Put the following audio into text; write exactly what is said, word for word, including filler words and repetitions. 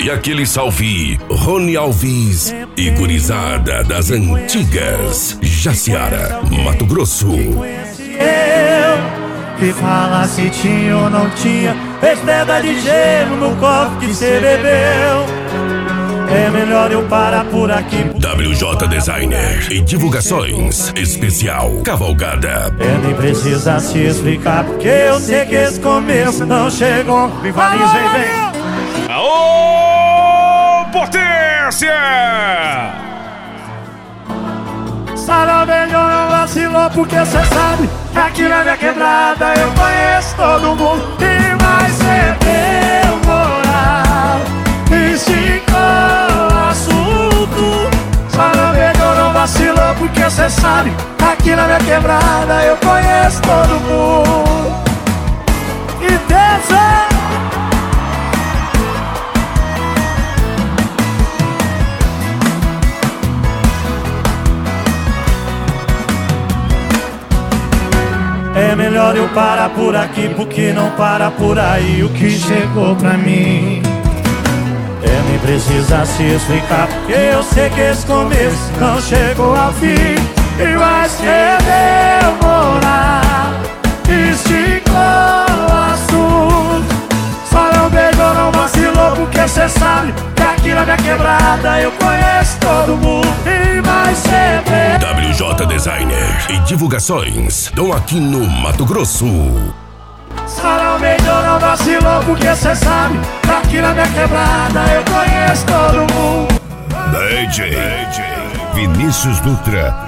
E aquele salve, Rony Alves e gurizada das antigas, Jaciara, Mato Grosso. Que fala se tinha ou não tinha, fez pedra de gelo no copo que cê bebeu. É melhor eu parar por aqui. W J Designer e divulgações especial Cavalgada. É, nem precisa se explicar, porque eu sei que esse começo não chegou. Vivarinhos, vem, vem. Aô, potência! Sarau melhor não vacilou, porque cê sabe que aqui na minha quebrada eu conheço todo mundo. E vai ser demorar, esticou o assunto. Sarau melhor não vacilou, porque cê sabe que aqui na minha quebrada eu conheço todo mundo. E dança! É melhor eu parar por aqui, porque não para por aí o que chegou pra mim. É, nem precisa se explicar, porque eu sei que esse começo não chegou ao fim. E vai ser demorar, esticou o assunto. Só não beijou, não vacilou, porque cê sabe que aqui na minha quebrada eu conheço todo mundo. E vai ser demorar. W J Designer e divulgações dão aqui no Mato Grosso. Sarau melhor não vacilou, porque cê sabe que aqui na minha quebrada eu conheço todo mundo. D J Vinícius Dutra